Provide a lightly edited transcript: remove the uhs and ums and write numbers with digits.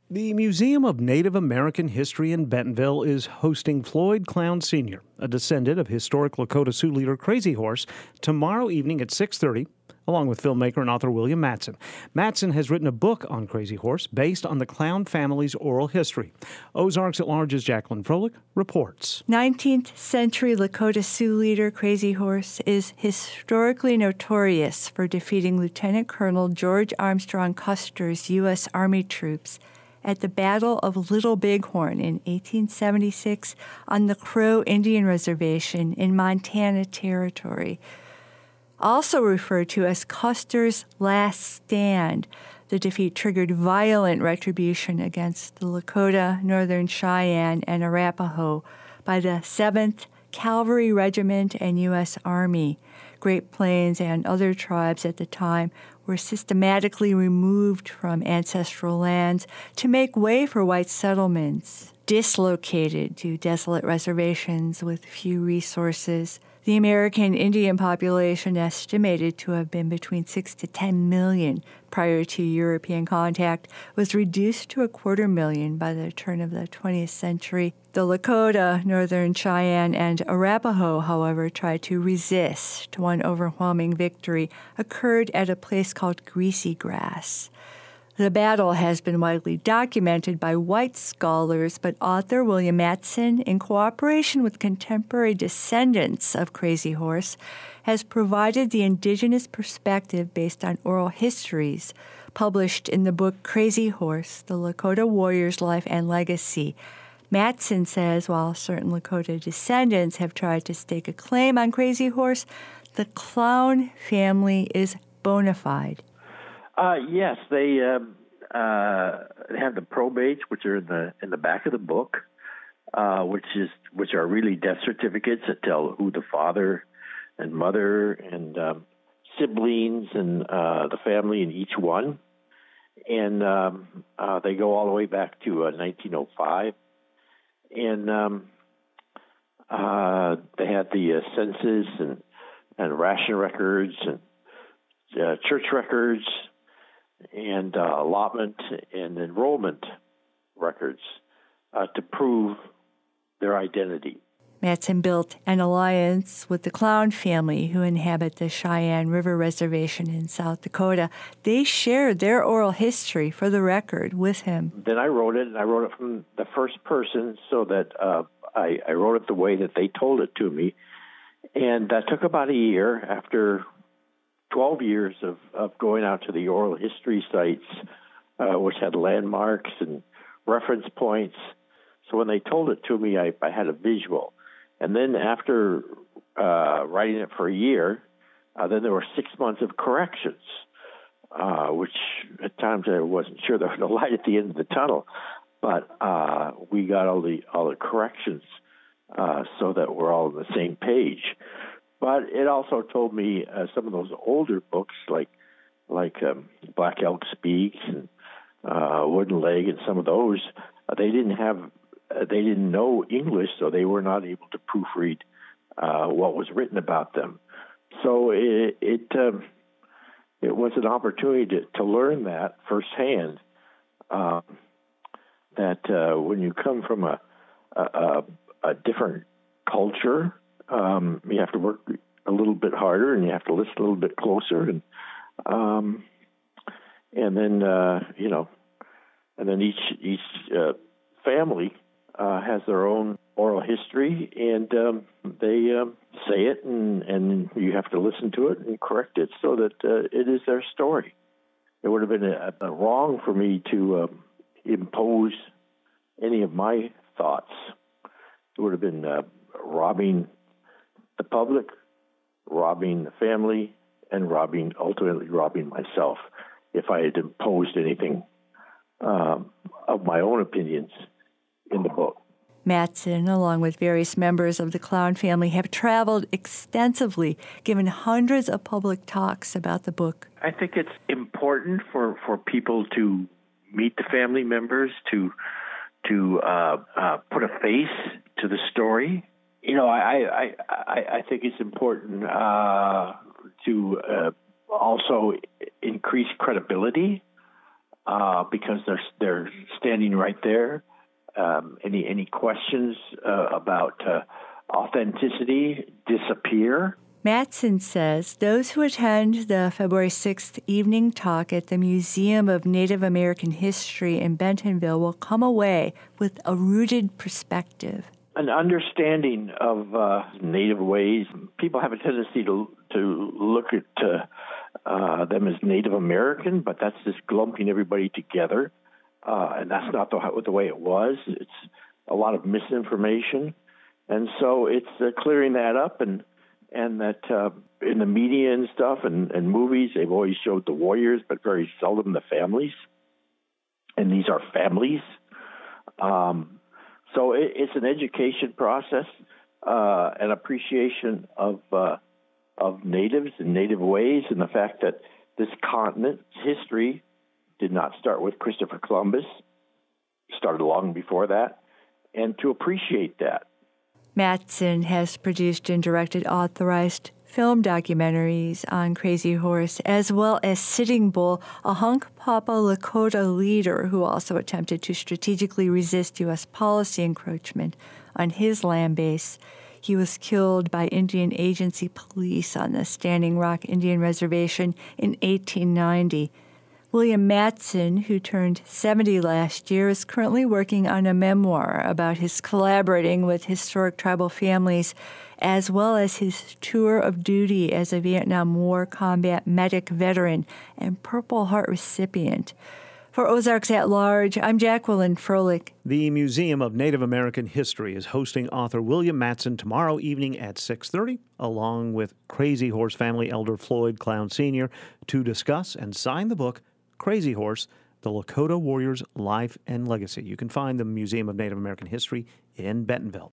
The Museum of Native American History in Bentonville is hosting Floyd Clown Sr., a descendant of historic Lakota Sioux leader Crazy Horse, tomorrow evening at 6:30, along with filmmaker and author William Matson. Matson has written a book on Crazy Horse based on the Clown family's oral history. Ozarks at Large's Jacqueline Froelich reports. 19th century Lakota Sioux leader Crazy Horse is historically notorious for defeating Lieutenant Colonel George Armstrong Custer's U.S. Army troops at the Battle of Little Bighorn in 1876 on the Crow Indian Reservation in Montana Territory. Also referred to as Custer's Last Stand, the defeat triggered violent retribution against the Lakota, Northern Cheyenne, and Arapaho by the 7th Cavalry Regiment and U.S. Army. Great Plains and other tribes at the time were systematically removed from ancestral lands to make way for white settlements, dislocated to desolate reservations with few resources. The American Indian population estimated to have been between 6 to 10 million prior to European contact was reduced to 250,000 by the turn of the 20th century. The Lakota, Northern Cheyenne, and Arapaho, however, tried to resist. One overwhelming victory occurred at a place called Greasy Grass. The battle has been widely documented by white scholars, but author William Matson, in cooperation with contemporary descendants of Crazy Horse, has provided the indigenous perspective based on oral histories published in the book Crazy Horse, The Lakota Warrior's Life and Legacy. Matson says while certain Lakota descendants have tried to stake a claim on Crazy Horse, the Clown family is bona fide. Yes, they have the probates, which are in the back of the book, which are really death certificates that tell who the father and mother and siblings and the family in each one, and they go all the way back to 1905, and they had the census and ration records and church records, and allotment and enrollment records to prove their identity. Matson built an alliance with the Clown family who inhabit the Cheyenne River Reservation in South Dakota. They shared their oral history for the record with him. Then I wrote it, and I wrote it from the first person so that I wrote it the way that they told it to me. And that took about a year after 12 years of going out to the oral history sites, which had landmarks and reference points. So when they told it to me, I had a visual. And then after writing it for a year, then there were 6 months of corrections, which at times I wasn't sure there was a light at the end of the tunnel. But we got all the corrections so that we're all on the same page. But it also told me some of those older books, like Black Elk Speaks and Wooden Leg, and some of those, they didn't know English, so they were not able to proofread what was written about them. So it was an opportunity to learn that firsthand. That when you come from a different culture, you have to work a little bit harder, and you have to listen a little bit closer, and then and then each family has their own oral history, and they say it, and you have to listen to it and correct it so that it is their story. It would have been a wrong for me to impose any of my thoughts. It would have been robbing the public, robbing the family, and ultimately robbing myself if I had imposed anything of my own opinions in the book. Matson, along with various members of the Clown family, have traveled extensively, given hundreds of public talks about the book. I think it's important for people to meet the family members, to put a face to the story. I think it's important to also increase credibility because they're standing right there. Any questions about authenticity disappear. Mattson says those who attend the February 6th evening talk at the Museum of Native American History in Bentonville will come away with a rooted perspective. An understanding of Native ways. People have a tendency to look at them as Native American, but that's just lumping everybody together, and that's not the way it was. It's a lot of misinformation, and so it's clearing that up, and that in the media and stuff and movies, they've always showed the warriors, but very seldom the families, and these are families. So it's an education process, an appreciation of natives and native ways, and the fact that this continent's history did not start with Christopher Columbus, started long before that, and to appreciate that. Mattson has produced and directed authorized film documentaries on Crazy Horse, as well as Sitting Bull, a Hunkpapa Lakota leader who also attempted to strategically resist U.S. policy encroachment on his land base. He was killed by Indian Agency police on the Standing Rock Indian Reservation in 1890. William Mattson, who turned 70 last year, is currently working on a memoir about his collaborating with historic tribal families, as well as his tour of duty as a Vietnam War combat medic veteran and Purple Heart recipient. For Ozarks at Large, I'm Jacqueline Froelich. The Museum of Native American History is hosting author William Mattson tomorrow evening at 6:30, along with Crazy Horse family elder Floyd Clown Sr., to discuss and sign the book Crazy Horse, The Lakota Warrior's Life and Legacy. You can find the Museum of Native American History in Bentonville.